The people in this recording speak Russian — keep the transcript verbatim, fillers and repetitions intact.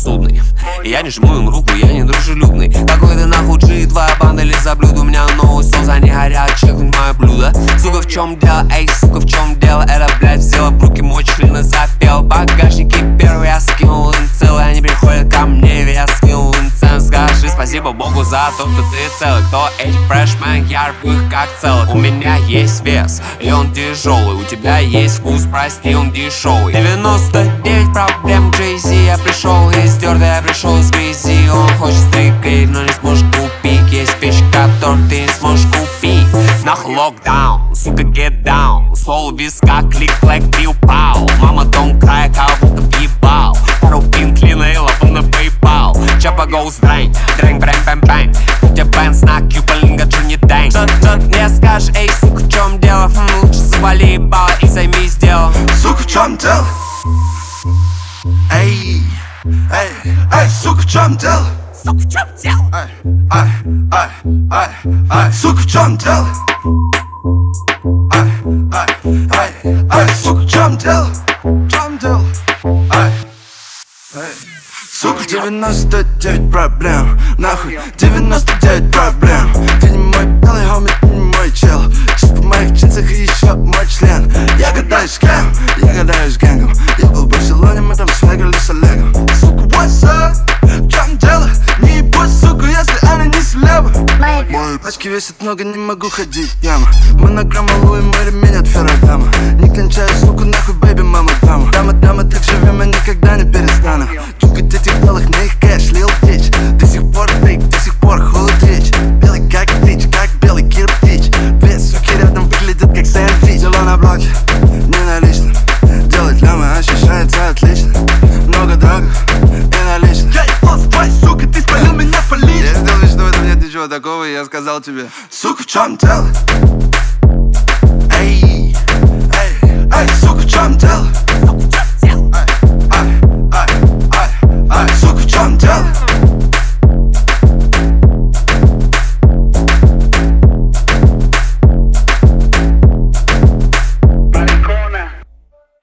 подсудный. Я не жму им руку, я не дружелюбный. Какой ты нахуй джи, твоя банда лиза блюд. У меня новый соус, они горят, чекнуть мое блюдо. Сука, в чем дело, эй, сука, в чем дело? Это, блядь, взяла в руки мой член и запел. Багажники первый я скинул им целый. Они приходят ко мне, я скинул им цену. Скажи спасибо Богу за то, что ты целый. Кто эти фрешмен, я рву их как целых. У меня есть вес, и он тяжелый. У тебя есть вкус, прости, он дешевый. девяносто девять проблем Джей-Зи. Я пришел из дёрта, я пришел из грязи. Он хочет стрикать, но не сможет купить. Есть вещи, которые ты не сможешь купить. Нахуй локдаун, сука, get down. Слово виска, клик, флэк, пил, пау. Мама, don't cry, кого будто въебал. Пару пин, клина и лапу на PayPal. Чапа goes bang, дрэнг, брэнг, бэм, бэнг. У тебя бэнс на кьюбалинга, чё не дэнг. Тут мне скажешь, эй, сука, в чем дело? Хм, лучше завали ебало и займись делом. Сука, в чем дело? Эй, эй, эй, сука, в чем дело? Сука, в чем дело? Эй, эй, эй, эй, эй, сука, в чем дело? Эй, эй, эй, эй, сука, в чем дело? В чем дело? Эй, эй. Сука, девяносто девять проблем. Нахуй, девяносто девять проблем. Ты не мой белый хоми, ты не мой чел. Чип в моих джинсах и еще мой член. Я гадаюсь с кем? Я гадаюсь с гэнгом. Я был в Барселоне, мы там свегали с Олегом. Сука, what's up? В чем дело? Не ебусь, сука, если она не слева. Мои пачки весят много, не могу ходить, яма. Монограмма Луи, мой ремень от Феррагама. Не кончаю, сука, нахуй, бэйби, мама, дама. Дама, дама, так живем, я никогда не перестану. Чукать этих белых, на их кэш, лил дичь. До сих пор фейк, до сих пор холодич. Белый как дичь, как белый кирпич. Две суки рядом выглядят как сэндвич. Дела на блоке, не наличным. Делать лямы ощущается отлично. Много драгов и наличных. Я ебался, твой, сука, ты спалил меня, полить. Я сделал вид, что в этом нет ничего такого, и я сказал тебе: сука, в чем дело?